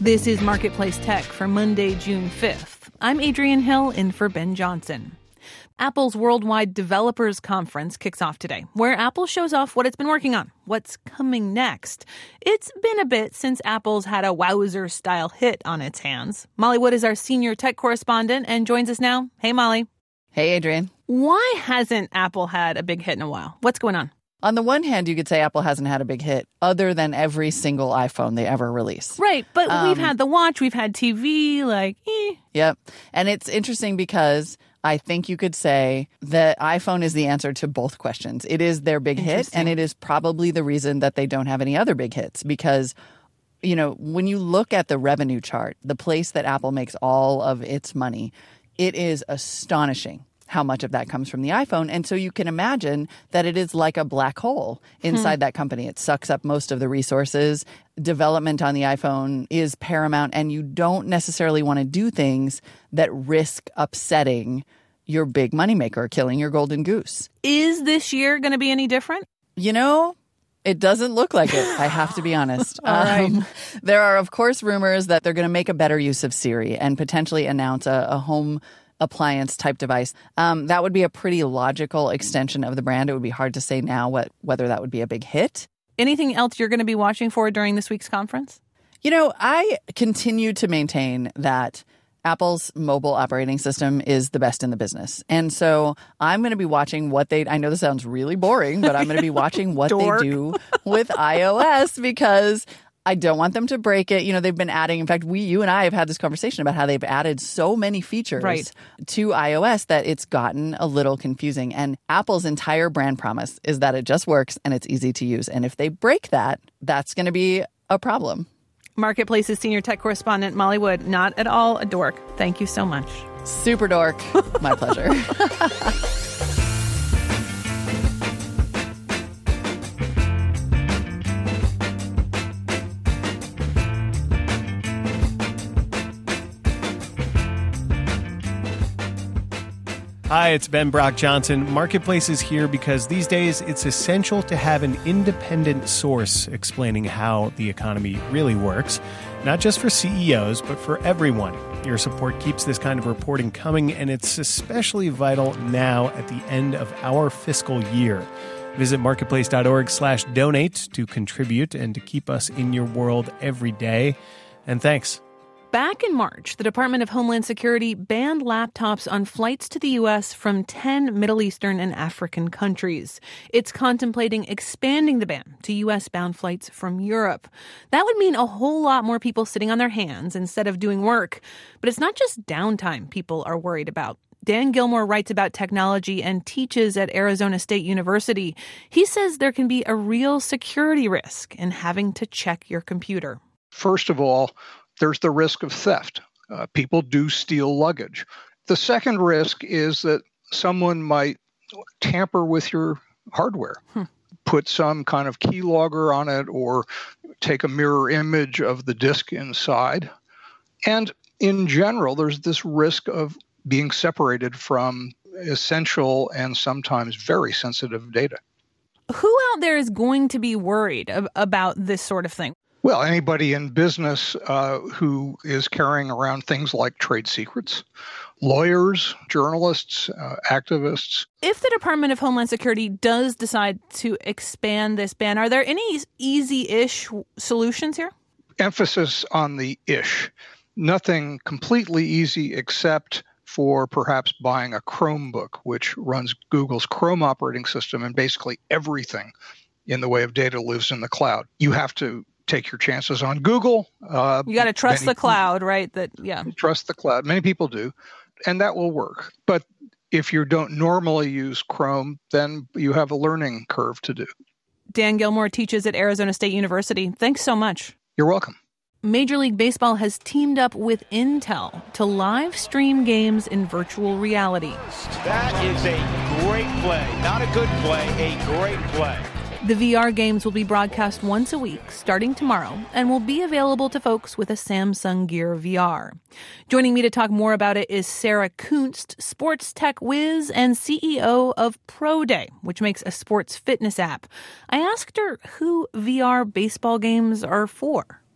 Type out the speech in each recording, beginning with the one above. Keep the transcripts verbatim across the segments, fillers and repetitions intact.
This is Marketplace Tech for Monday, June fifth. I'm Adrienne Hill in for Ben Johnson. Apple's Worldwide Developers Conference kicks off today, where Apple shows off what it's been working on, what's coming next. It's been a bit since Apple's had a wowzer-style hit on its hands. Molly Wood is our senior tech correspondent and joins us now. Hey, Molly. Hey, Adrienne. Why hasn't Apple had a big hit in a while? What's going on? On the one hand, you could say Apple hasn't had a big hit other than every single iPhone they ever release. Right, but Um, we've had the watch, we've had T V, like, eh. Yep. And it's interesting because I think you could say that iPhone is the answer to both questions. It is their big hit, and it is probably the reason that they don't have any other big hits because, you know, when you look at the revenue chart, the place that Apple makes all of its money, it is astonishing how much of that comes from the iPhone. And so you can imagine that it is like a black hole inside hmm. that company. It sucks up most of the resources. Development on the iPhone is paramount, and you don't necessarily want to do things that risk upsetting your big moneymaker, killing your golden goose. Is this year going to be any different? You know, it doesn't look like it, I have to be honest. All right. Um, there are, of course, rumors that they're going to make a better use of Siri and potentially announce a, a home appliance type device. Um, that would be a pretty logical extension of the brand. It would be hard to say now what whether that would be a big hit. Anything else you're going to be watching for during this week's conference? You know, I continue to maintain that Apple's mobile operating system is the best in the business. And so I'm going to be watching what they, I know this sounds really boring, but I'm going to be watching what they do with iOS because I don't want them to break it. You know, they've been adding, in fact, we, you and I have had this conversation about how they've added so many features right. to iOS that it's gotten a little confusing. And Apple's entire brand promise is that it just works and it's easy to use. And if they break that, that's going to be a problem. Marketplace's senior tech correspondent, Molly Wood, not at all a dork. Thank you so much. Super dork. My pleasure. Hi, it's Ben Brock Johnson. Marketplace is here because these days it's essential to have an independent source explaining how the economy really works, not just for C E Os, but for everyone. Your support keeps this kind of reporting coming, and it's especially vital now at the end of our fiscal year. Visit marketplace.org slash donate to contribute and to keep us in your world every day. And thanks. Back in March, the Department of Homeland Security banned laptops on flights to the U S from ten Middle Eastern and African countries. It's contemplating expanding the ban to U S-bound flights from Europe. That would mean a whole lot more people sitting on their hands instead of doing work. But it's not just downtime people are worried about. Dan Gilmore writes about technology and teaches at Arizona State University. He says there can be a real security risk in having to check your computer. First of all, there's the risk of theft. Uh, people do steal luggage. The second risk is that someone might tamper with your hardware, hmm. put some kind of keylogger on it or take a mirror image of the disk inside. And in general, there's this risk of being separated from essential and sometimes very sensitive data. Who out there is going to be worried ab- about this sort of thing? Well, anybody in business uh, who is carrying around things like trade secrets, lawyers, journalists, uh, activists. If the Department of Homeland Security does decide to expand this ban, are there any easy-ish solutions here? Emphasis on the ish. Nothing completely easy except for perhaps buying a Chromebook, which runs Google's Chrome operating system, and basically everything in the way of data lives in the cloud. You have to take your chances on Google. Uh, you got to trust many, the cloud, right? That yeah. Trust the cloud. Many people do, and that will work. But if you don't normally use Chrome, then you have a learning curve to do. Dan Gilmore teaches at Arizona State University. Thanks so much. You're welcome. Major League Baseball has teamed up with Intel to live stream games in virtual reality. That is a great play. Not a good play, a great play. The V R games will be broadcast once a week starting tomorrow and will be available to folks with a Samsung Gear V R. Joining me to talk more about it is Sarah Kunst, sports tech whiz and C E O of ProDay, which makes a sports fitness app. I asked her who V R baseball games are for.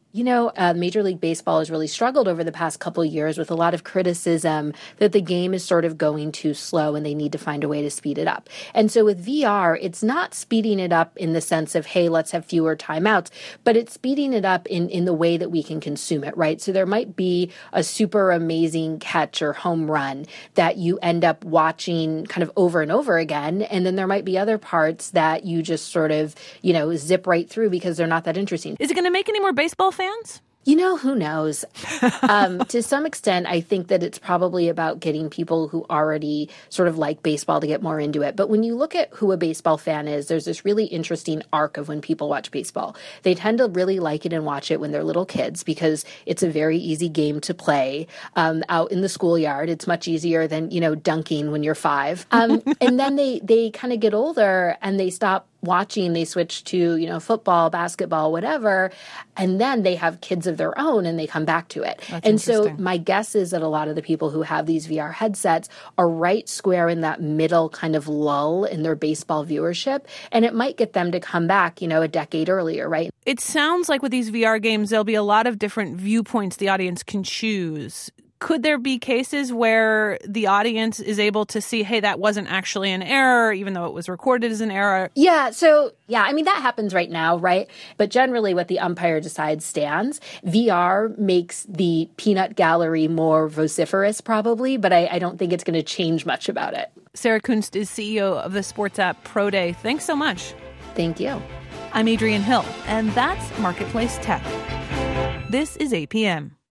You know, uh, Major League Baseball has really struggled over the past couple of years with a lot of criticism that the game is sort of going too slow and they need to find a way to speed it up. And so with V R, it's not speeding it up in the sense of, hey, let's have fewer timeouts, but it's speeding it up in, in the way that we can consume it, right? So there might be a super amazing catch or home run that you end up watching kind of over and over again. And then there might be other parts that you just sort of, you know, zip right through because they're not that interesting. Is it going to make any more baseball fans? You know, who knows? um, to some extent, I think that it's probably about getting people who already sort of like baseball to get more into it. But when you look at who a baseball fan is, there's this really interesting arc of when people watch baseball. They tend to really like it and watch it when they're little kids because it's a very easy game to play um, out in the schoolyard. It's much easier than, you know, dunking when you're five. Um, and then they, they kind of get older and they stop watching, they switch to, you know, football, basketball, whatever, and then they have kids of their own and they come back to it. That's and so my guess is that a lot of the people who have these V R headsets are right square in that middle kind of lull in their baseball viewership, and it might get them to come back, you know, a decade earlier, right? It sounds like with these V R games, there'll be a lot of different viewpoints the audience can choose. Could there be cases where the audience is able to see, hey, that wasn't actually an error, even though it was recorded as an error? Yeah. So, yeah, I mean, that happens right now, right? But generally what the umpire decides stands. V R makes the peanut gallery more vociferous, probably, but I, I don't think it's going to change much about it. Sarah Kunst is C E O of the sports app Pro Day. Thanks so much. Thank you. I'm Adrienne Hill, and that's Marketplace Tech. This is A P M.